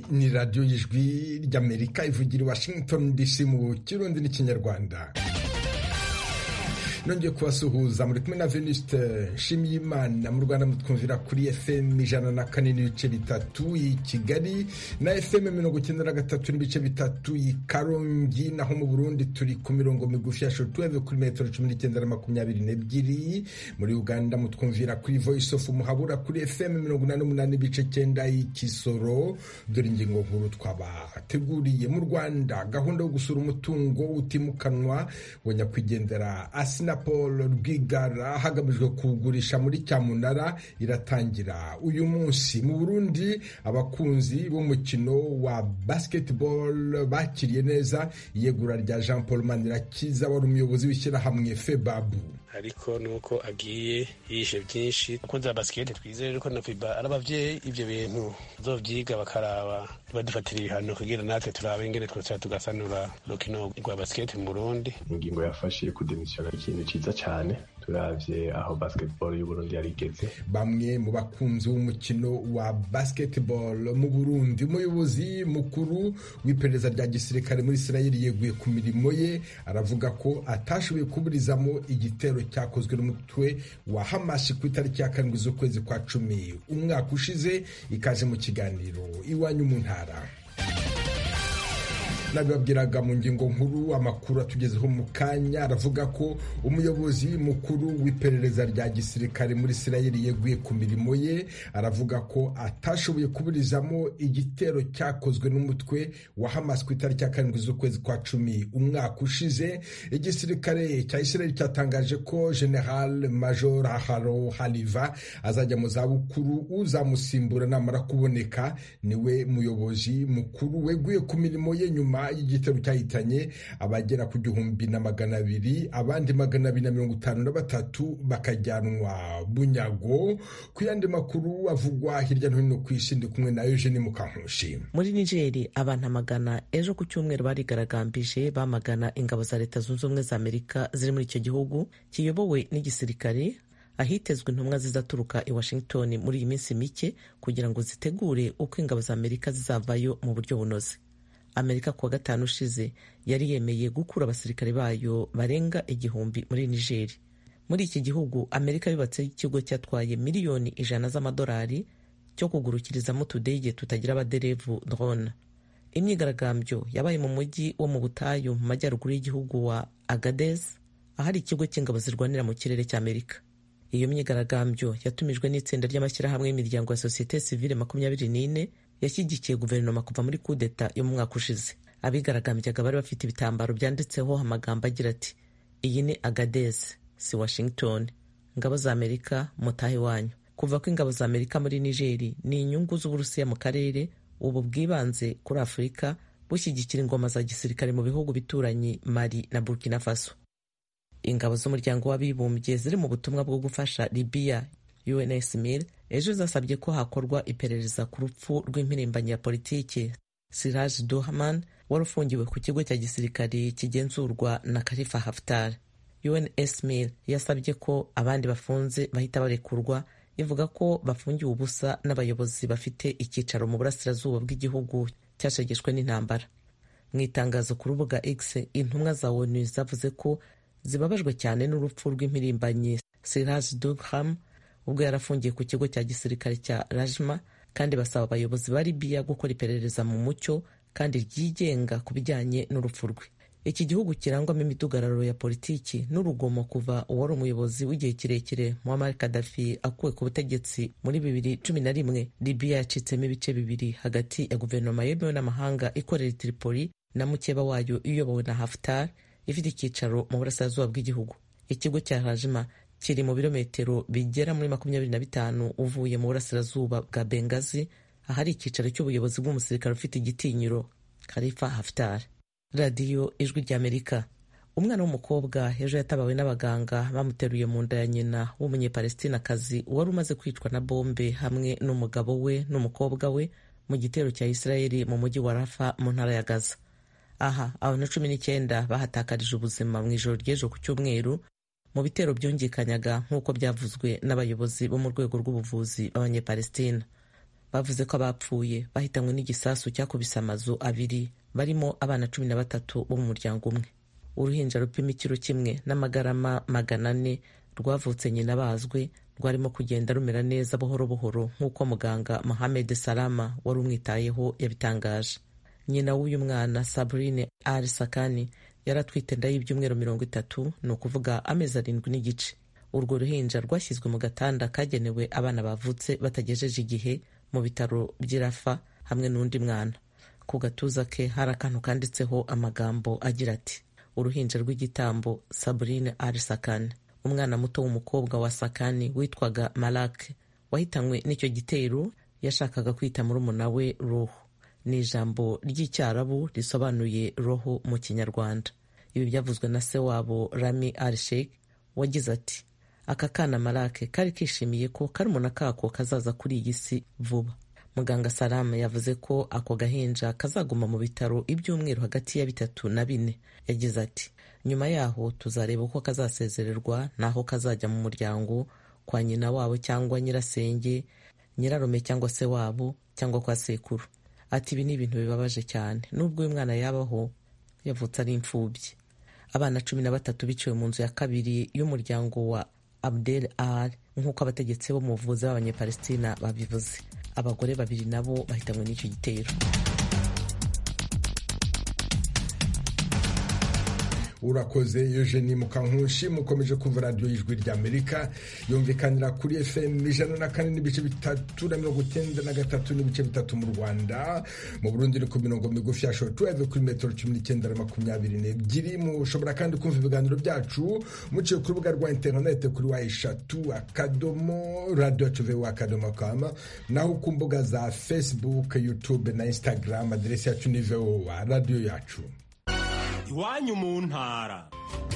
ni radiyo y'ijwi ry'Amerika ivugira i Washington DC mu Kirundi n'Ikinyarwanda. Nongeye kubasuhuza muri kumwe na Venuste Nshimiyimana. Mu Rwanda mutwumvira kuri FM 104.3 i Kigali na FM 93.3 i Karongi, naho mu Burundi turi ku mirongo migufi ya shortwave kuri metero 19 na 22. Muri Uganda mutwumvira kuri Voice of Muhabura kuri FM 88.9 i Kisoro. Dore ingingo nkuru twabateguriye. Mu Rwanda gahunda yo gusura umutungo utimukanwa wa nyakwigendera Asina Paul Rwigara hagamijwe kugurisha muri Cyamunara iratangira uyu munsi. Mu Burundi abakunzi b'umukino wa basketball bakiriye neza iyegura rya Jean Paul Manirakiza wari umuyobozi w'ishyirahamwe FEBABU. Ariko nuko agiye yishe byinshi akunze basket, twizere ko na FIBA arabavye ivyo bintu zovyiga bakaraba badufatira ibihano kugira natwe turabe ingene twose tugasanura rukino rwa basket mu Burundi. Ingingo yafashe kudemisiona ikintu ciza cyane turavye aho basketball y'u Burundi yarigeze. Bamwe mu bakunzi b'umukino wa basketball mu Burundi, umuyobozi mukuru w'iperereza rya gisirikare muri Israel yeguye ku mirimo ye, aravuga ko atashoboye kuburizamo igitero cyakozwe n'umutwe wa Hamas ku itariki ya 7 z'ukwezi kwa 10 umwaka ushize. Ikaje mu kiganiro Iwanyu mu Ntara. Nabibabwiraga mu ngingo nkuru, amakuru atugezeho mu kanya aravuga ko umuyobozi mukuru w'iperereza rya gisirikare muri Israel yeguye ku mirimo ye, aravuga ko atashoboye kuburizamo igitero cyakozwe n'umutwe wa Hamas ku itariki ya 7 z'ukwezi kwa 10 umwaka ushize. Igisirikare cya Israel cyatangaje ko General Major Aharo Haliva azajya mu zabukuru, uzamusimbura namara kuboneka niwe muyobozi mukuru weguye ku mirimo ye nyuma y'igitero cyahitanye abagera ku 1,200, abandi 253 bakajyanwa bunyago. Ku yandi makuru avugwa hirya no hino ku isi ndi kumwe na Eugene Mukankushi. Muri Niger abantu amagana ejo ku cyumweru barigaragambije bamagana ingabo za Leta Zunze Ubumwe za Amerika ziri muri icyo gihugu kiyobowe n'igisirikare, ahitezwe intumwa zizaturuka i Washington muri iyi minsi mike kugira ngo zitegure uko ingabo za Amerika zizavayo mu buryo bunoze. Amerika kuwa gatanu ushize yari yemeye gukura abasirikare bayo barenga 1,000 muri Niger. Muri iki gihugu Amerika yubatse ikigo cyatwaye miliyoni 100 z'amadolari cyo kugurukirizamo tudege tutagira abaderevu drone. Imyigaragambyo yabaye mu mujyi wo mu butayu mu majyaruguru y'igihugu wa Agadez, ahari ikigo cy'ingabo zirwanira mu kirere cy'Amerika. Iyo myigaragambyo yatumijwe n'itsinda ry'amashyirahamwe y'imiryango ya sosiyete sivile 24 yashyigikiye guverinoma kuva muri kudeta yo mu mwaka ushize. Abigaragambyaga bari bafite ibitambaro byanditseho amagambo agira ati iyi ni Agadez, si Washington, ingabo za Amerika mutahe wanyu. Kuva ko ingabo za Amerika muri Niger ni inyungu z'Uburusiya mu karere, ubu bwibanze kuri Afurika bushyigikira ingoma za gisirikare mu bihugu bituranye Mali na Burkina Faso. Ingabo z'umuryango w'abibumbye ziri mu butumwa bwo gufasha Libya UNSMIL ejo zasabye ko hakorwa iperereza ku rupfu rw'impirimbanyi ya politiki Siraj Dohaman wari ufungiwe ku kigo cya gisirikare kigenzurwa na Khalifa Haftar. UNSMIL yasabye ko abandi bafunze bahita barekurwa, ivuga ko bafungiwe ubusa n'abayobozi bafite icyicaro mu burasirazuba bw'igihugu cyashegeshwe n'intambara. Mu itangazo ku rubuga X, intumwa za ONU zavuze ko zibabajwe cyane n'urupfu rw'impirimbanyi Siraj Dohaman ubwo yarafungiye ku kigo cya gisirikare cya Rajma, kandi basaba abayobozi ba Libya gukora iperereza mu mucyo kandi ryigenga ku bijyanye n'urupfu rwe. Iki gihugu kirangwamo imidugararo ya politiki n'urugomo kuva uwari umuyobozi w'igihe kirekire Muammar Gaddafi akuwe ku butegetsi muri 2011. Libya yacitsemo ibice bibiri hagati ya guverinoma yemewe n'amahanga ikorera Tripoli na mukeba wayo iyobowe na Haftar ifite icyicaro mu burasirazuba bw'igihugu. Ikigo cya Rajma kiri mu birometero bigera muri 25 uvuye mu burasirazuba bwa Benghazi, ahari icyicaro cy'ubuyobozi bw'umusirikare ufite igitinyiro Khalifa Haftar. Radio Ijwi ry'Amerika. Umwana w'umukobwa ejo yatabawe n'abaganga bamuteruye mu nda ya nyina w'umunyepalestinakazi wari umaze kwicwa na bombe hamwe n'umugabo we n'umukobwa we mu gitero cya Israeli mu mujyi wa Rafa mu ntara ya Gaza. Aha abantu 19 bahatakarije ubuzima mu ijoro ry'ejo ku cyumweru mu bitero byongekanyaga nk'uko byavuzwe n'abayobozi bo mu rwego rw'ubuvuzi b'Abanyepalestina. bavuze ko abapfuye bahitanywe n'igisasu cyakubise amazu abiri barimo abana 13 bo mu muryango umwe. Uruhinja rupima ikiro kimwe n'amagarama 400 rwavutse nyina bazwe rwarimo kugenda rumera neza buhoro buhoro nk'uko muganga Mohamed Salama wari umwitayeho yabitangaje. Nyina w'uyu mwana Sabrine Al-Sakani yaratwite inda y'ibyumweru 30, ni ukuvuga amezi 7 n'igice. Urwo ruhinja rwashyizwe mu gatanda kagenewe abana bavutse batagejeje igihe mu bitaro by'Irafa hamwe n'undi mwana. Ku gatuza ke hari akantu kanditseho amagambo agira ati uruhinja rw'igitambo Sabrine Al-Sakani. Umwana muto w'umukobwa wa Sakani witwaga Malak wahitanywe n'icyo gitero yashakaga kwita murumuna we Roho. Ni ijambo ry'icyarabu risobanuye roho mu Kinyarwanda. Ibi byavuzwe na se wabo Rami Al-Sheikh wagize ati aka kana Malak kari kishimiye ko karumuna kako kazaza kuri iyi si vuba. Muganga Salama yavuze ko ako gahinja kazaguma mu bitaro ibyumweru hagati ya 3 na 4. Yagize ati nyuma yaho tuzareba uko kazasezererwa naho kazajya mu muryango kwa nyina wabo cyangwa nyirasenge, nyirarume cyangwa se wabo cyangwa kwa sekuru. Ati ibi ni ibintu bibabaje cyane nubwo uyu mwana yabaho yavutse ari imfubyi. Abana 13 biciwe mu nzu ya kabiri y'umuryango wa Abdel Al nk'uko abategetsi bo mu buvuzi b'Abanyepalestina babivuze. Abagore 2 nabo bahitanywe n'icyo gitero. Urakoze Eugenie Mukankushi. Mukomeje kumva radio y'Ijwi ry'Amerika yumvikanira kuri FM 104.3 na 93.3 mu Rwanda. Mu Burundi ku mirongo migufi ya shortwave kuri metero 19 na 22. Mushobora kandi kumva ibiganiro byacu muciye ku rubuga rwa internet kuri wa@radio.com naho ku mbuga za Facebook, YouTube na Instagram. Adresi yacu ni VOA radio yacu. Iwanyu mu ntara.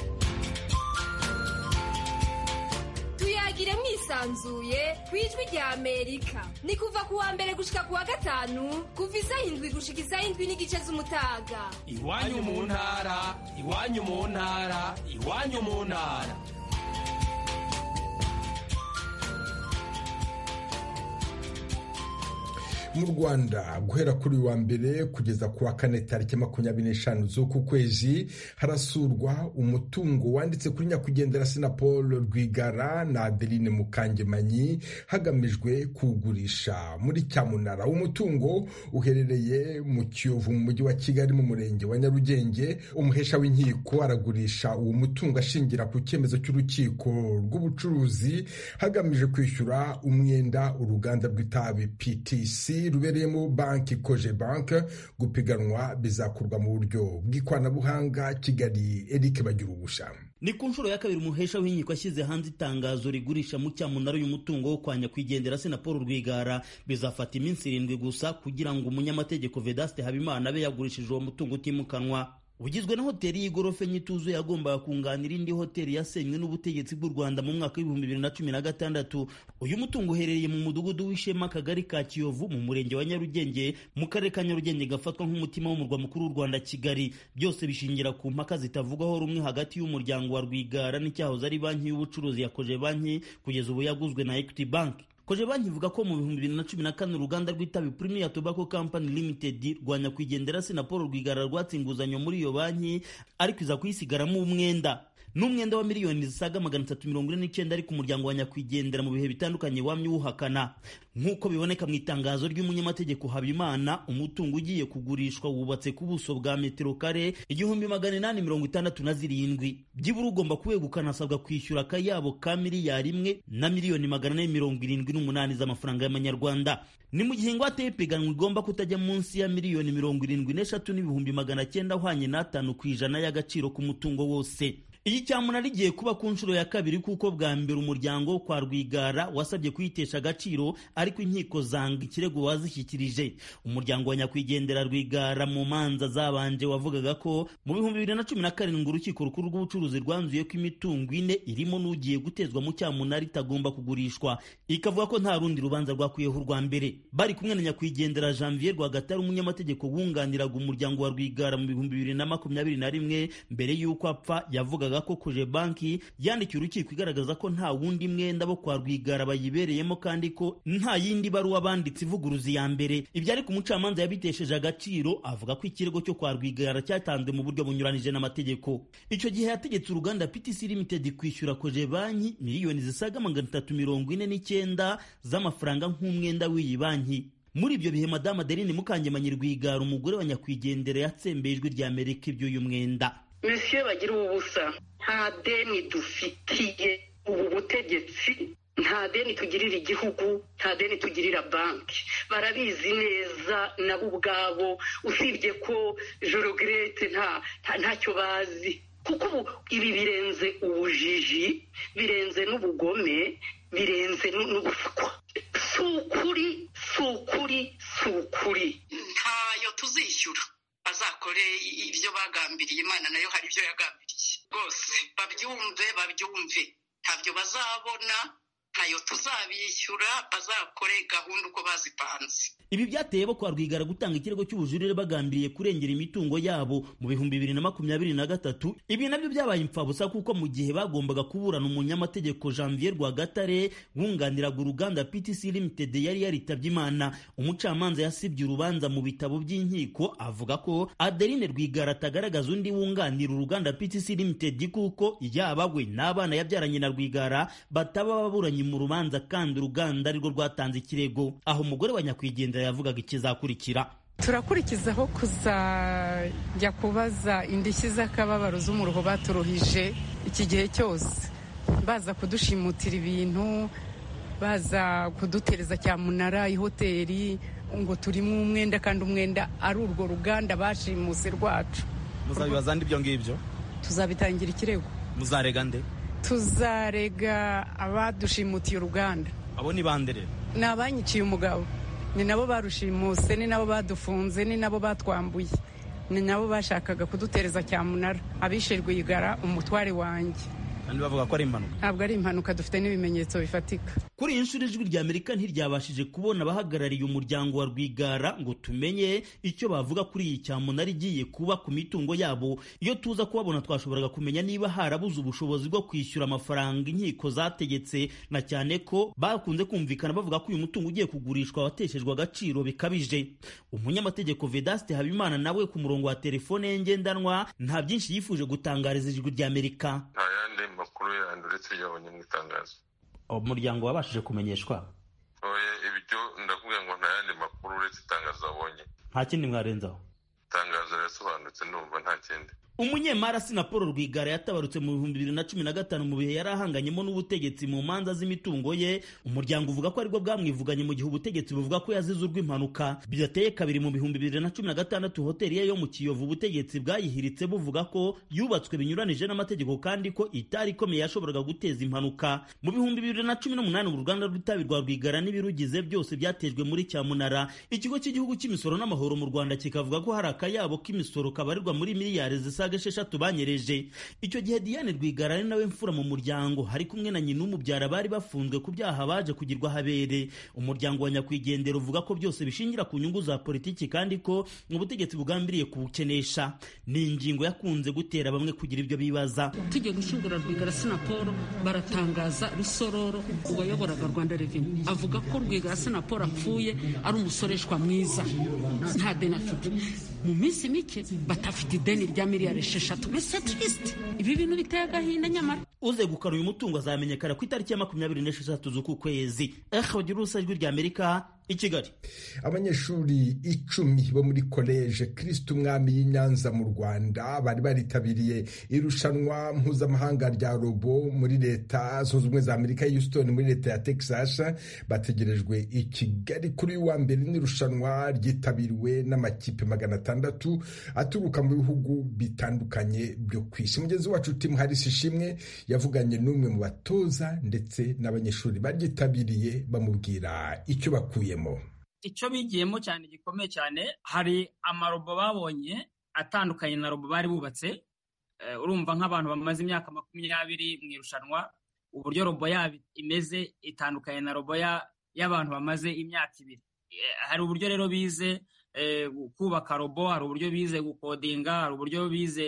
Tuyagire mwisanzuye kwijwi rya Amerika. Ni kuva ku wa mbere gushika ku wa gatanu kuva 7 gushika 7 n'igice z'umutaga. Iwanyu mu ntara, iwanyu mu ntara, iwanyu mu ntara. Mu Rwanda guhera kuri wa mbere kugeza ku wa 4 tariki 25 z'uku kwezi harasurwa umutungo wanditse kuri nyakwigendera Paul Rwigara na Adeline Mukangemanyi hagamijwe kugurisha muri Cyamunara. Umutungo uherereye mu Kiyovu mu mujyi wa Kigali mu murenge wa Nyarugenge. Umuhesha w'inkiko aragurisha uwo mutungo ashingira ku cyemezo cy'urukiko rw'ubucuruzi hagamije kwishyura umwenda uruganda rw'itabi PTC rubereyemo banki Koje Bank. Gupiganwa bizakorwa mu buryo bw'ikoranabuhanga. Kigali, Eric Bagirubusha. Ni ku nshuro ya kabiri umuhesha w'inkiko ashyize hanze itangazo rigurisha mu Cyamunara y'umutungo wo kwa nyakwigendera Paul Rwigara. Bizafata iminsi 7 gusa kugira ngo umunyamategeko Vedaste Habimana abe yagurishije uwo mutungo utimukanwa. Ugizwe na hoteli y'igorofa nyituzo yagombaga kunganira indi hoteli yasenywe n'ubutegetsi bw'u Rwanda mu mwaka wa 2016. Uyu mutungo uherereye mu mudugudu w'Ishema, Kagari ka Kiyovu, mu murenge wa Nyarugenge, mu karere ka Nyarugenge gafatwa nk'umutima w'umurwa mukuru w'u Rwanda Kigali. Byose bishingira ku mpaka zitavugwaho rumwe hagati y'umuryango wa Rwigara n'icyahoze ari banki y'ubucuruzi ya Koje Banki kugeza ubu yaguzwe na Equity Bank. Koje Banki ivuga ko mu 2014 uruganda rw'itabi Premier Tobacco Company Limited rwa nyakwigendera Paul Rwigara rwatsinguzanyo muri iyo banki ariko iza kuyisigaramo umwenda. N'umwenda wa miliyoni zisaga 349 ariko umuryango wa nyakwigendera mu bihe bitandukanye wamye uhakana. Nk'uko biboneka mu itangazo ry'umunyamategeko Habimana, umutungo ugiye kugurishwa wubatse ku buso bwa metero kare 1867. Byibura ugomba kuwegukana asabwa kwishyura akayabo ka miliyari 1 na miliyoni 478 z'amafaranga y'amanyarwanda. Ni mu gihe ingwate y'ipiganwa igomba kutajya munsi ya miliyoni 73,900 uhwanye na 5% y'agaciro k'umutungo wose. Iyi Cyamunara igiye kuba ku nshuro ya kabiri kuko bwa mbere umuryango kwa Rwigara wasabye kuyitesha agaciro ariko inkiko zanga ikirego wazishyikirije. Umuryango wa nyakwigendera Rwigara mu manza zabanje wavugaga ko mu 2017 urukiko rukuru rw'ubucuruzi rwanzuye ko imitungo 4 irimo n'ugiye gutezwa mu Cyamunara itagomba kugurishwa, ikavuga ko nta rundi rubanza rwakuyeho urwa mbere. Bari kumwe na nyakwigendera Janvier Rwagatare, umunyamategeko wunganiraga umuryango wa Rwigara mu 2021 mbere y'uko apfa, yavugaga yavugaga ko Cogebanque yandikiye urukiko igaragaza ko nta wundi mwenda bo kwa Rwigara bayibereyemo kandi ko nta yindi baruwa banditse ivuguruza iya mbere. Ibyo ariko umucamanza yabitesheje agaciro, avuga ko ikirego cyo kwa Rwigara cyatanzwe mu buryo bunyuranije n'amategeko. Icyo gihe yategetse uruganda PTC Limited kwishyura Cogebanque miliyoni zisaga 349 z'amafaranga nk'umwenda w'iyi banki. Muri ibyo bihe Madame Adeline Mukangemanyi Rwigara, umugore wa nyakwigendera, yatsembeye ijwi rya Amerika iby'uyu mwenda. Monsieur bagira ubusa, nta deni dufitiye ubu butegetsi, nta deni tugirira igihugu, nta deni tugirira banki. Barabizi neza nabo ubwabo, usibye ko je regrette ntacyo bazi. Kuko ibi birenze ubujiji, birenze n'ubugome, birenze n'ubuswa. Sukuri ntayo tuzishyura. Bazakore ibyo bagambiriye, Imana nayo hari ibyo yagambiriye. Bose babyumve ntabyo bazabona, ntayo tuzabishyura, bazakore gahunda uko bazipanze. Ibi byateye bo kwa Rwigara gutanga ikirego cy'ubujurire bagambiriye kurengera imitungo yabo mu 2023. Ibi nabyo byabaye impfabusa kuko mu gihe bagombaga kuburana umunyamategeko Janvier Rwagatare wunganiraga uruganda PTC Limited yari yaritabye Imana, umucamanza yasibye urubanza mu bitabo by'inkiko avuga ko Adeline Rwigara atagaragaza undi wunganira uruganda PTC Limited kuko yaba we n'abana yabyaranye na Rwigara bataba baburanye mu rubanza kandi uruganda arirwo rwatanze ikirego. Aho umugore wa nyakwigendera yavugaga ikizakurikira. Turakurikizaho kuzajya kubaza indishyi z'akababaro z'umuruho baturuhije iki gihe cyose, baza kudushimutira ibintu, baza kudutereza cyamunara ihoteli ngo turimo umwenda kandi umwenda ari urwo ruganda bashimuse rwacu. Muzabibaza ibyo ngibyo? Tuzabitangira ikirego. Muzarega nde? Tuzarega abadushimutiye uruganda. Abo ni bande rero? Ni abanyiciye umugabo, ni nabo barushimuse, ni nabo badufunze, ni nabo batwambuye, ni nabo bashakaga kudutereza cyamunara. Abishe Rwigara umutware wanjye. Kandi bavuga ko ari impanuka. Ntabwo ari impanuka, dufite n'ibimenyetso bifatika. Kuri iyi nshuro ijwi rya Amerika ntiryabashije kubona abahagarariye umuryango wa Rwigara ngo tumenye icyo bavuga kuri iyi cyamunara igiye kuba ku mitungo yabo. Iyo tuza kubabona twashoboraga kumenya niba harabuze ubushobozi bwo kwishyura amafaranga inkiko zategetse, na cyane ko bakunze kumvikana bavuga ko uyu mutungo ugiye kugurishwa wateshejwe agaciro bikabije. Umunyamategeko Vedaste Habimana nawe ku murongo wa telefone ye ngendanwa nta byinshi yifuje gutangariza ijwi rya Amerika. Makuru yandi uretse yabonye mu itangazo. Umuryango wabashije kumenyeshwa? Ibyo ndavuga ngo nta yandi makuru uretse itangazo abonye. Nta kindi mwarenzaho? Itangazo rirasobanutse numva nta kindi. Umunyemari Asina Paul Rwigara yatabarutse mu 2015 mu bihe yarahanganyemo n'ubutegetsi mu manza z'imitungo ye. Umuryango uvuga ko aribwo bwamwivuganye mu gihe ubutegetsi buvuga ko yazize urw'impanuka. Bidateye kabiri mu 2016 hoteli ye yo mu Kiyovu ubutegetsi bwayihiritse buvuga ko yubatswe binyuranije n'amategeko kandi ko itari ikomeye yashoboraga guteza impanuka. Mu 2018 uruganda rw'itabi rwa Rwigara n'ibirugize byose byatejwe muri cyamunara. Ikigo cy'igihugu cy'imisoro n'amahoro mu Rwanda kikavuga ko hari akayabo k'imisoro kabarirwa muri miliyari zisaga 6 banyereje. Icyo gihe Diane Rwigara ari nawe mfura mu muryango hari kumwe na nyina umubyara bari bafunzwe ku byaha baje kugirwa habere. Umuryango wa nyakwigendera uvuga ko byose bishingira ku nyungu za politiki kandi ko ubutegetsi bugambiriye kubukenesha. Ni ingingo yakunze gutera bamwe kugira ibyo bibaza. Tujye gushyingura Rwigara Asina Paul baratangaza Rusororo uwayoboraga Rwanda Revenue avuga ko Rwigara Asina Paul apfuye ari umusoreshwa mwiza, nta deni afite. Mu minsi mike batafite ideni rya miliyari 6. Mbese triste, ibi bintu biteye agahinda. Nyamara uze gukara uyu mutungo azamenyekana ku itariki ya 26 z'uku kwezi. Bagira urusa ijwi rya Amerika i Kigali. Abanyeshuri 10 bo muri College Kristo Umwami y'i Nyanza mu Rwanda bari baritabiriye irushanwa mpuzamahanga rya robo muri leta zunze ubumwe za Amerika, Houston muri leta ya Texas. Bategerejwe i Kigali kuri wa mbere. N'irushanwa ryitabiriwe n'amakipe 600 aturuka mu bihugu bitandukanye byo kwisi. Mugezi wacu Tim Harris Ishimwe yavuganye n'umwe mu batoza ndetse n'abanyeshuri baryitabiriye bamubwira icyo bakuyemo. Icyo bigiyemo cyane gikomeye cyane, hari amarobo babonye atandukanye na robo bari bubatse. Urumva nk'abantu bamaze imyaka 20 mu irushanwa, uburyo robo yabo imeze itandukanye na robo y'abantu bamaze imyaka 2. Hari uburyo rero bize kubaka robo, hari uburyo bize gukodinga, hari uburyo bize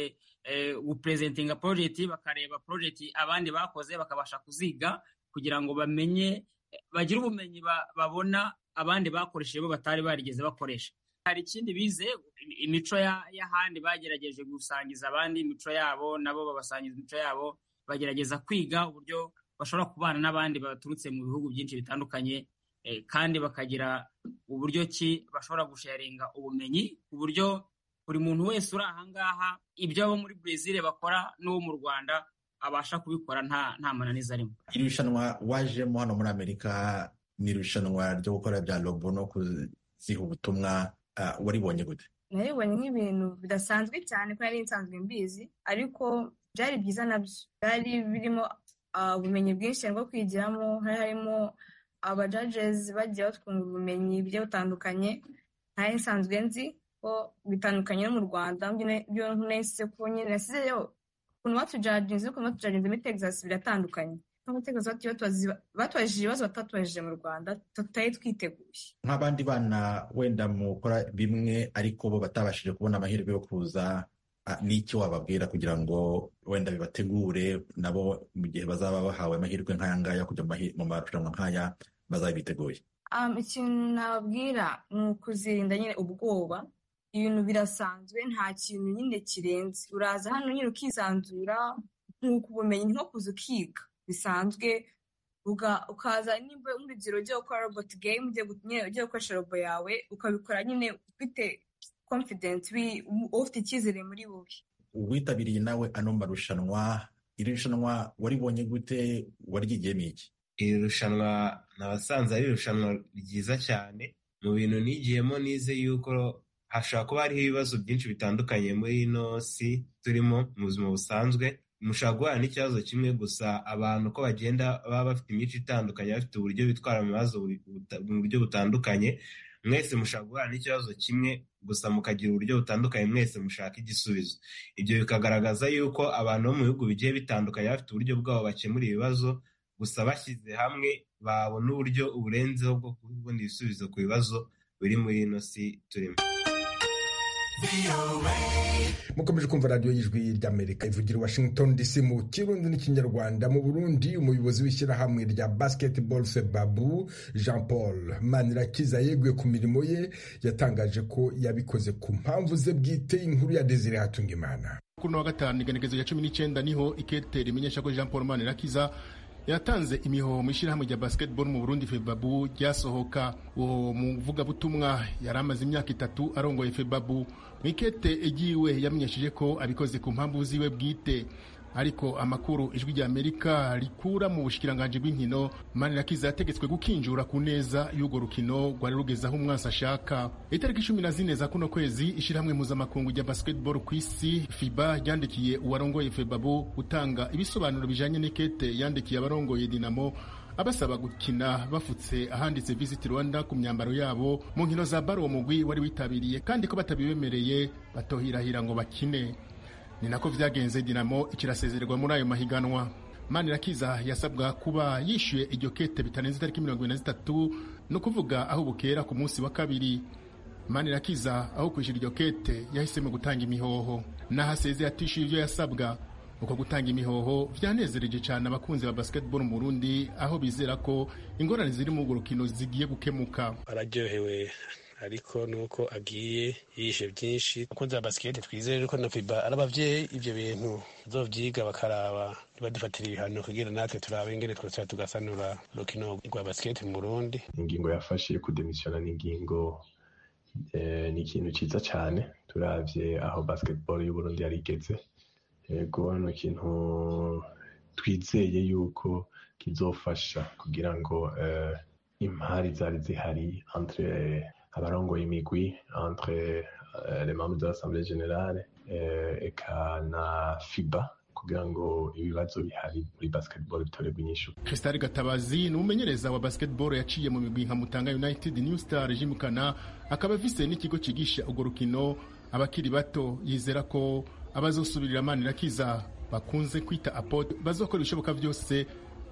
gupresentinga project, bakareba project abandi bakoze bakabasha kuziga kugira ngo bamenye, bagire ubumenyi babona abandi bakoresheje bo batari barigeze bakoresha. Hari ikindi bize imico y'ahandi, bagerageje gusangiza abandi imico yabo, nabo babasangiza imico yabo, bagerageza kwiga uburyo bashobora kubana n'abandi baturutse mu bihugu byinshi bitandukanye, kandi bakagira uburyo ki bashobora gusharinga ubumenyi, uburyo buri muntu wese uri ahangaha ibyo abo muri Brazil bakora n'uwo mu Rwanda abasha kubikora nta mananiza arimo. Iri rushanwa wajemo hano muri Amerika ni irushanwa ryo gukora bya robo no kuziha ubutumwa, waribonye gute? Naribonye nk'ibintu bidasanzwe cyane ko yari nsanzwe mbizi, ariko byari byiza nabyo, byari birimo ubumenyi bwinshi bwo kwigiramo, harimo aba judges bagiye batwungura ubumenyi bugiye butandukanye ntari nsanzwe nzi ko bitandukanye no mu Rwanda. Byo nese ko nyine nasizeyo ukuntu batujudginze muri Texas biratandukanye. Mu Texas batubajije ibibazo batatubajije mu Rwanda, tutari twiteguye. Nk'abandi bana wenda mukora bimwe ariko bo batabashije kubona amahirwe yo kuza, n'iki wababwira kugira ngo wenda bibategure nabo mu gihe bazaba bahawe amahirwe nk'aya ngaya kujya mu marushanwa nk'aya bazaba biteguye? Ikintu nababwira ni ukuzirinda nyine ubwoba. Ibintu birasanzwe, nta kintu nyine kirenze. Uraza hano nyine ukisanzura, nk'uko ubumenyi nko kuza ukiga bisanzwe, ukaza nimba urugero ugiye gukora robot game, ugiye gukoresha robo yawe ukabikora nyine ufite confidence, ufite icyizere muri wowe. Witabiriye nawe ano marushanwa, iri rushanwa waribonye gute? Waryigiyemo iki? Iri rushanwa nabasanze ari irushanwa ryiza cyane. Mu bintu nigiyemo nize yuko hashobora kuba hariho ibibazo byinshi bitandukanye muri ino si turimo mu buzima busanzwe. Mushobora guhura n'ikibazo kimwe gusa, abantu ko bagenda baba bafite imico itandukanye, bafite uburyo bitwara mu bibazo mu buryo butandukanye. Mwese mushobora guhura n'ikibazo kimwe gusa mukagira uburyo butandukanye, mwese mushaka igisubizo. Ibyo bikagaragaza yuko abantu bo mu bihugu bigiye bitandukanye bafite uburyo bwabo bakemura ibibazo, gusa bashyize hamwe babona uburyo uburenzeho bwo kubona ibisubizo ku bibazo biri muri ino si turimo. Mukomeje kumva radiyo y'ijwi ry'Amerika ivugira Washington DC mu Kirundi n'Ikinyarwanda. Mu Burundi, umuyobozi w'ishyirahamwe rya Basketball Febabu Jean Paul Manirakiza yeguye ku mirimo ye, yatangaje ko yabikoze ku mpamvu ze bwite. Inkuru ya Desire Hatungimana. Kuri wa gatanu igenekerezo ya 19 niho ikete rimenyesha ko Jean Paul Manirakiza yatanze imihoho mu ishyirahamwe rya basketball mu Burundi Febabu ryasohoka. Uwo muvugabutumwa yari amaze imyaka 3 arongoye Febabu. Mwikete egiwe yamenyesheje ko abikoze ku mpamvu ziwe bwite, ariko amakuru ijwi rya Amerika rikura mu bushikiranganje bw'inkino, Manirakiza yategetswe gukinjura ku neza y'ugo rukino rwari rugeze aho umwansi ashaka. Itariki 14 za kuno kwezi, ishyirahamwe mpuzamakungu rya basketball ku isi FIBA ryandikiye uwarongoye Febabu gutanga ibisobanuro bijanye n'ikete yandikiye abarongoye Dinamo abasaba gukina bafutse ahanditse Visit Rwanda ku myambaro yabo mu nkino za baro mugwi wari witabiriye, kandi ko batabibemereye batohirahira ngo bakine. Ni nako vyagenze. Dinamo ikirasezererwa muri ayo mahiganwa. Manirakiza yasabwa kuba yishyuye iryo kete bitarenze tariki 23, no kuvuga aho bukera ku munsi wa kabiri. Manirakiza aho kwishyura iryo kete yahisemo gutanga imihoho, nahaseze atishyuye ibyo yasabwa. Uko gutanga imihoho vyanezereje cyane abakunzi ba basketball mu Burundi, aho bizera ko ingorane ziri mu rukino zigiye gukemuka. Araryohewe ariko nuko agiye yishe byinshi. Abakunzi ba basket twizere ko na FIBA arabavyeyi ibyo bintu zovyiga bakaraba badufatira ibihano kugira natwe turabe ingene twose tugasanura urukino rwa basket mu Burundi. Ingingo yafashe kudemisiona n'ingingo ni ikintu ciza cyane turavye aho basketball y'u Burundi yarigeze. Yego, ni ikintu twizeye yuko kizofasha kugira ngo impari zari zihari entre abarongoye imigwi, entre les membres de l'Assemblée générale eka na FIBA, kugira ngo ibibazo bihari muri basketball bitorerwe inyishu. Crystal Gatabazi ni umumenyereza wa basketball yaciye mu migwi nka Mutanga United, New Star, Jimukana, akaba afise n'ikigo cigisha urwo rukino abakiri bato. Yizera ko abazosubirira Manirakiza bakunze kwita apod bazokora ibishoboka byose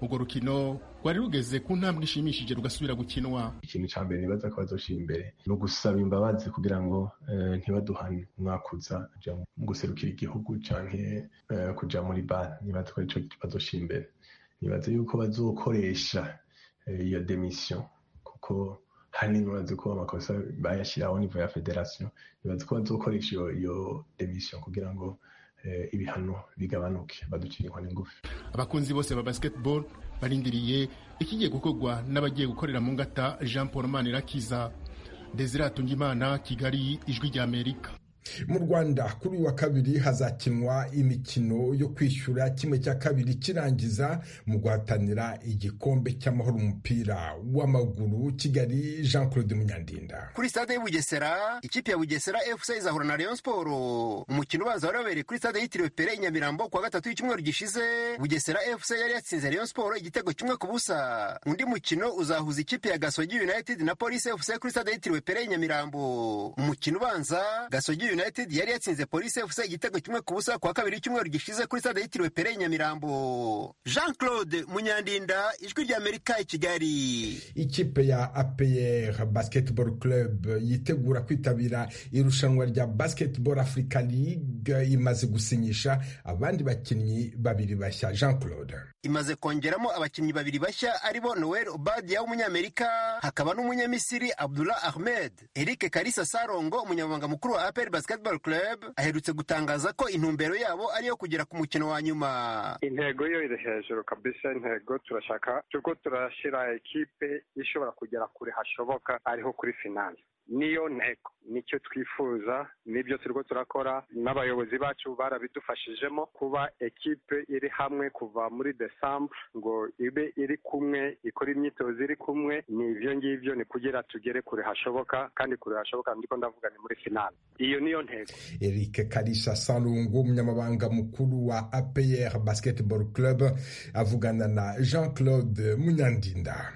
urwo rukino rwari rugeze ku ntambwe ishimishije rugasubira gukinwa. Ikintu ca mbere nibaza ko bazoshira imbere no gusaba imbabazi kugira ngo ntibaduhane umwaka uza kuja mu guserukira igihugu canke kuja muri bar. Nibaza ko ico bazoshira imbere. Nibaza yuko bazokoresha iyo demission kuko hani nibaza ko amakosa bayashiraho nivo ya federation. Nibaza ko bazokoresha iyo demission kugira ngo ibihano bigabanuke baducire inkoni ngufi. Abakunzi bose ba basketball barindiriye ikigiye gukorwa n'abagiye gukorera mu ngata Jean Paul Manirakiza. Desire Atungimana, Kigali, Ijwi rya Amerika. Mu Rwanda kuri uyu wa kabiri hazakinwa imikino yo kwishyura kimwe cya kabiri kirangiza mu guhatanira igikombe cy'amahoro umupira w'amaguru. Kigali, Jean Claude Munyandinda. Kuri stade y'Ubugesera, ikipe ya Bugesera FC izahura na Rayon Sport. Umukino ubanza warabereye kuri stade yitiriwe Pere Nyamirambo kuwa gatatu w'icyumweru gishize. Bugesera FC yari yatsinze Rayon Sport igitego 1-0. Undi mukino uzahuza ikipe ya Gasogi United na Police FC kuri stade yitiriwe Pere Nyamirambo. Umukino ubanza Gasogi United yari yatsinze Police FC igitego 1-0 kuwa kabiri cyumweru gishize kuri stade yitiriwe Pere Nyamirambo. Jean Claude Munyandinda, Ijwi rya Amerika, i Kigali. Ikipe ya APR Basketball Club yitegura kwitabira irushanwa rya Basketball Africa League imaze gusinyisha abandi bakinnyi babiri bashya. Jean Claude imaze kongeramo abakinnyi babiri bashya aribo Noel Obadia w'umunyamerika, hakaba n'umunyamisiri Abdullah Ahmed. Eric Karisa Sarongo, umunyamabanga mukuru wa APR Basketball Club, aherutse gutangaza ko intumbero yabo ari yo kugera ku mukino wa nyuma. Intego yo iri hejuru kabisa. Intego turashaka turashira ekipe ishobora kugera kure hashoboka, ariho kuri finale. Niyo ntego, nicyo twifuza, nibyo turiko turakora, n'abayobozi bacu barabidufashijemo kuba ekipe iri hamwe kuva muri December ngo ibe iri kumwe, ikora imyitozo iri kumwe. Ni ivyo ngivyo, ni kugira tugere kure hashoboka, kandi kure hashoboka ndiko ndavuga ni muri finale. Iyo niyo ntego. Eric Karisa Salungu, umunyamabanga mukuru wa APR Basketball Club, avugana na Jean Claude Munyandinda.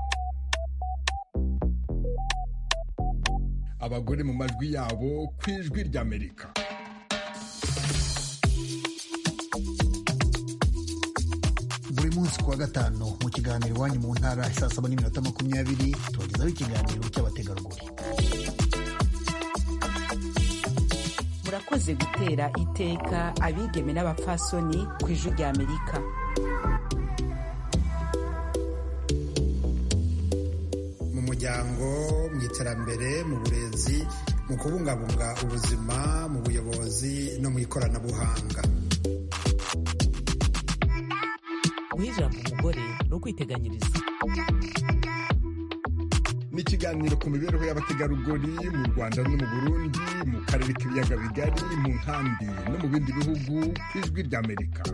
Abagore mu majwi yabo ku Ijwi rya Amerika. Buri munsi kuwa gatanu mu kiganiro Iwanyu mu Ntara saa 7:20 tubagezaho ikiganiro cy'abategarugori. Murakoze gutera iteka abigeme n'abapfasoni ku Ijwi rya Amerika. Muryango, mu iterambere, mu burezi, mu kubungabunga ubuzima, mu buyobozi no mu ikoranabuhanga. Guha ijambo umugore no kwiteganyiriza. Ni ikiganiro ku mibereho y'abategarugori mu Rwanda no mu Burundi, mu karere k'ibiyaga bigari, mu nkambi no mu bindi bihugu ku Ijwi rya Amerika.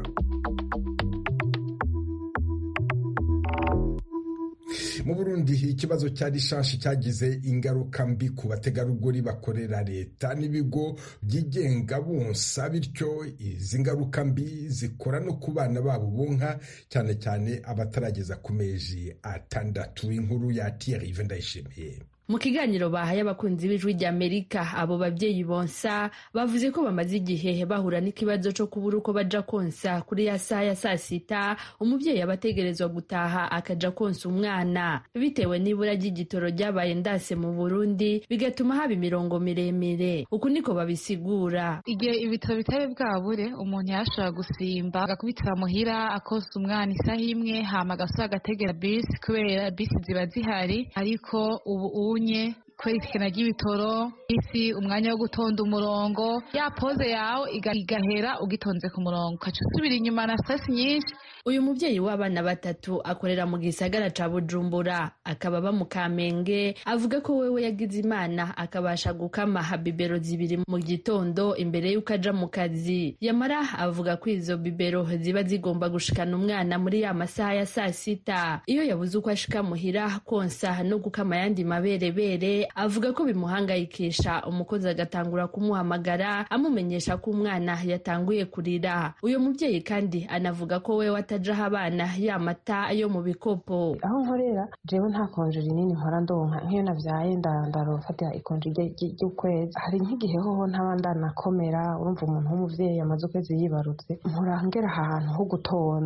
Mu Burundi ikibazo cya rishashi cyagize ingaruka mbi ku bategarugori bakorera leta n'ibigo byigenga bonsa, bityo izi ngaruka mbi zikora no ku bana babo bonka, cyane cyane abatarageza ku mezi 6. Inkuru ya Thierry Vendayishimiye. Mu kiganiro bahaye abakunzi b'Ijwi rya Amerika, abo babyeyi bonsa bavuze ko bamaze igihe bahura n'ikibazo cyo kubura uko baja konsa kuri ya saa ya 6:00, umubyeyi abategerezwa gutaha akaja konsa umwana, bitewe n'ibura ry'igitoro ryabaye ndase mu Burundi, bigatuma haba imirongo miremire. Uku niko babisigura. Igihe ibitaro bitari bwabure, umuntu yashobora gusimba agakubitira muhira akonsa umwana isaha imwe, hama agasubira agategera bisi kubera bisi ziba zihari. Ariko ubu kwerekana ry'ibitoro, isi umwanya wo gutonda umurongo, ya pose yawe igahera ugitonze ku murongo, ukaca usubira inyuma na stress nyinshi. Uyu mubyeyi w'abana 3 akorera mu gisagara ca Bujumbura, akaba aba mu Kamenge, avuga ko wewe yagize Imana akabasha gukama bibero 2 mu gitondo imbere y'uko aja mu kazi. Yamara avuga ko izo bibero ziba zigomba gushikana umwana muri ya masaha ya saa 6. Iyo yabuze uko ashika muhira konsa no gukama yandi maberebere, avuga ko bimuhangayikisha. Umukozi agatangura kumuhamagara amumenyesha ko umwana yatanguye kurira. Uyu mubyeyi kandi anavuga ko wewe atajaho abana ya mata yo mu bikopo. Aho nkorera jewe nta konje rinini nkora ndonka, nk'iyo navyaye ndarofatira ikonje ry'ukwezi. Hari nk'igihe hoho ntaba ndanakomera, urumva umuntu w'umuvyeyi amaze ukwezi yibarutse, mpora ngera ahantu ho gutonda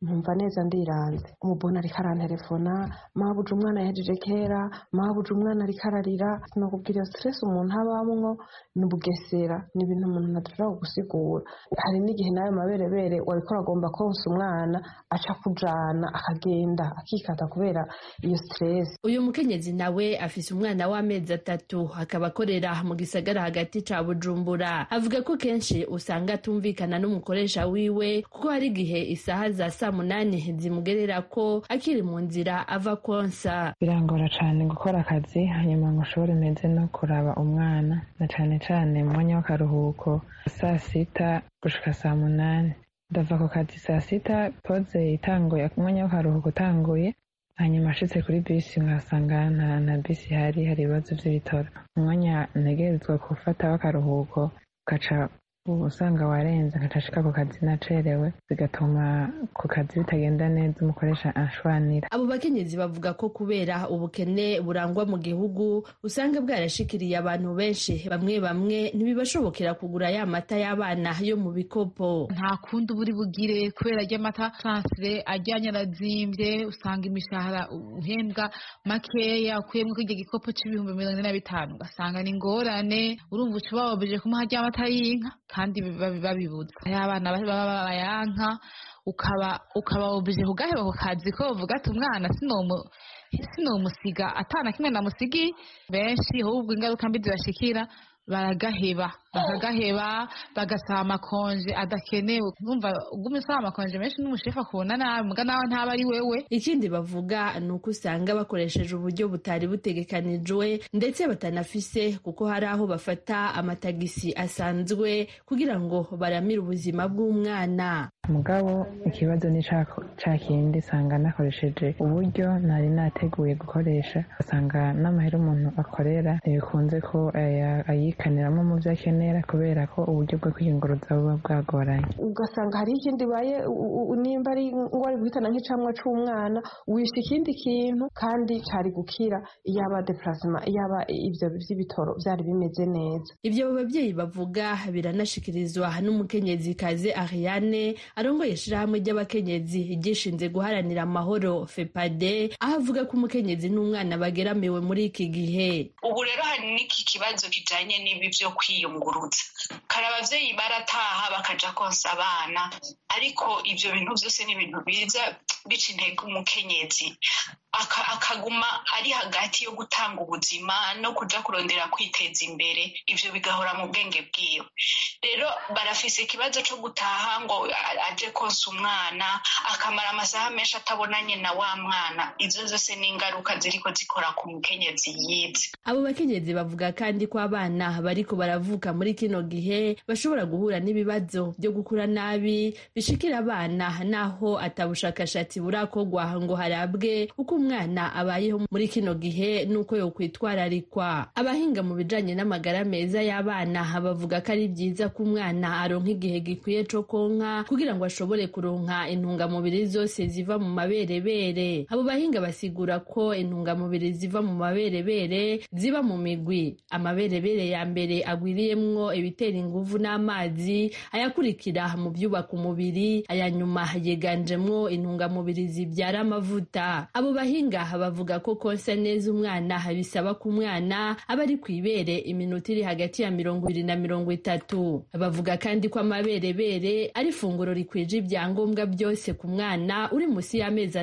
nkumva neza ndiranze. Umubona ariko arantelefona, mabuja umwana yahejeje kera, mabuja umwana ariko ararira. Sinokubwira iyo stress umuntu abamwo ni Bugesera, ni ibintu umuntu ntashobora gusigura. Hari n'igihe nawe maberebere wariko uragomba konsa umwana aca kujana akagenda akikata kubera iyo stress. Uyu mukenyezi nawe afise umwana w'amezi 3 akaba akorera mu gisagara hagati ca Bujumbura. Avuga ko kenshi usanga atumvikana n'umukoresha wiwe kuko hari igihe isaha za 8 zimugerera ko akiri mu nzira ava konsa. Birangora cane gukora akazi hanyuma ngo ushobore meze no kuraba umwana, na cane cane mu mwanya w'akaruhuko 6 gushika 8. Ndava ku kazi 6 poze itanguye, umwanya w'akaruhuko utanguye, hanyuma ashitse kuri bisi nkasanga nta bisi hari ibibazo vy'ibitoro. Umwanya ntegerezwa gufata w'akaruhuko gaca usanga warenze, nkacashika ku kazi nacerewe, bigatuma ku kazi bitagenda neza, umukoresha ashwanira. Abo bakenyezi bavuga ko kubera ubukene burangwa mu gihugu usanga bwarashikiriye abantu benshi, bamwe ntibibashobokera kugura ya mata y'abana yo mu bikopo. Nta kundi buri bugire kubera ry'amata transfer ajyanye arazimvye, usanga imishahara uhembwa makeya, ukuyemwo kirya gikopo c'ibihumbi 45 ugasanga ni ngorane. Urumva uca bababeje kumuha ry'amata y'inka kandi babibuza. Abana baba bayanka, ukaba obije kugaheba ku kazi ko uvuga ati umwana sinomusiga atana kimwe namusigi. Benshi ahubwo ingaruka mbi zibashikira bakagaheba bagasaba amakonje adakenewe. Numva ugumye usaba amakonje menshi n'umushefu akubona nabi, muga nawe ntaba ari wewe. Ikindi bavuga ni uko usanga bakoresheje uburyo butari butegekanijwe ndetse batanafise, kuko hari aho bafata amatagisi asanzwe kugira ngo baramire ubuzima bw'umwana. Mugabo ikibazo ni ca kindi, usanga nakoresheje uburyo ntari nateguye gukoresha, usanga n'amahera umuntu akorera ntibikunze ko ayikaniramo mu vyo akenera kubera ko uburyo bwo kwiyunguruza buba bwagoranye. Ugasanga hari ikindi baye nimba ari ngo ari guhitana nk'icamwa c'umwana wisha ikindi kintu kandi cari gukira iyaba déplacement, iyaba ivyo vy'ibitoro vyari bimeze neza. Ivyo babyeyi bavuga biranashikirizwa n'umukenyezi kaze Ariane arongoye ishirahamwe ry'abakenyezi gishinze guharanira amahoro FEPADE, aho avuga ko umukenyezi n'umwana bageramiwe muri iki gihe. Ubu rero hari n'iki kibazo kijanye n'ibi vyo kwiyunguruza. Kare abavyeyi barataha bakaja konsa abana, ariko ivyo bintu vyose ni ibintu biza bica intege umukenyezi, akaguma ari hagati yo gutanga ubuzima no kuja kurondera kwiteza imbere. Ivyo bigahora mu bwenge bwiwe. Rero barafise ikibazo co gutaha ngo aje konsa umwana, akamara amasaha menshi atabonanye na wa mwana. Izo zose ni ingaruka ziriko zikora ku mukenyezi yize. Abo bakenyezi bavuga kandi ko abana bariko baravuka muri kino gihe bashobora guhura n'ibibazo byo gukura nabi bishikira abana, naho atabushakashatsi burakorwa ngo harabwe uko umwana abayeho muri kino gihe nuko yo kwitwararikwa. Abahinga mu bijanye n'amagara meza y'abana bavuga ko ari byiza ko umwana aronka igihe gikwiye co konka kugira ngo ashobore kuronka intungamubiri zose ziva mu maberebere. Abo bahinga basigura ko intungamubiri ziva mu maberebere ziba mu migwi. Amaberebere ya mbere agwiriyemwo ibitera inguvu n'amazi, ayakurikira mu byubaka umubiri, aya nyuma yeganjemwo intungamubiri zibyara amavuta. Abo bahinga bavuga ko konsa neza umwana bisaba ko umwana aba ari kwibere iminota iri hagati ya 20 na 30. Bavuga kandi ko amaberebere ari ifunguro rikwije ibyangombwa byose ku mwana uri musi y'amezi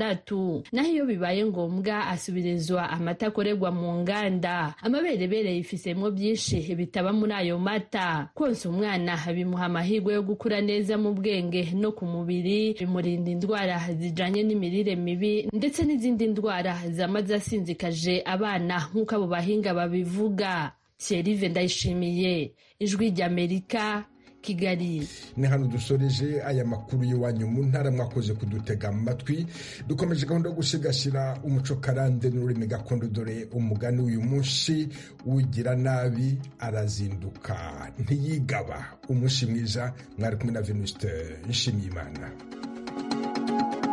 6, naho iyo bibaye ngombwa asubirizwa amata akorerwa mu nganda. Amaberebere yifisemwo byinshi bitaba muri ayo mata. Konsa umwana bimuha amahirwe yo gukura neza mu bwenge no ku mubiri, bimurinda indwara zijanye n'imirire mibi ndetse n'izindi ndwara zama zasinzikaje abana nk'uko abo bahinga babivuga. Thierry Ndayishimiye, Ijwi ry'Amerika, Kigali. Ni hano dusoreje aya makuru y'iwanyu mu ntara, mwakoze kudutega amatwi. Dukomeje gahunda yo gusigasira umuco karande n'ururimi gakondo, dore umugani uyu munsi: ugira nabi arazinduka ntiyigaba. Umunsi mwiza, mwari kumwe na Venuste Nshimiyimana.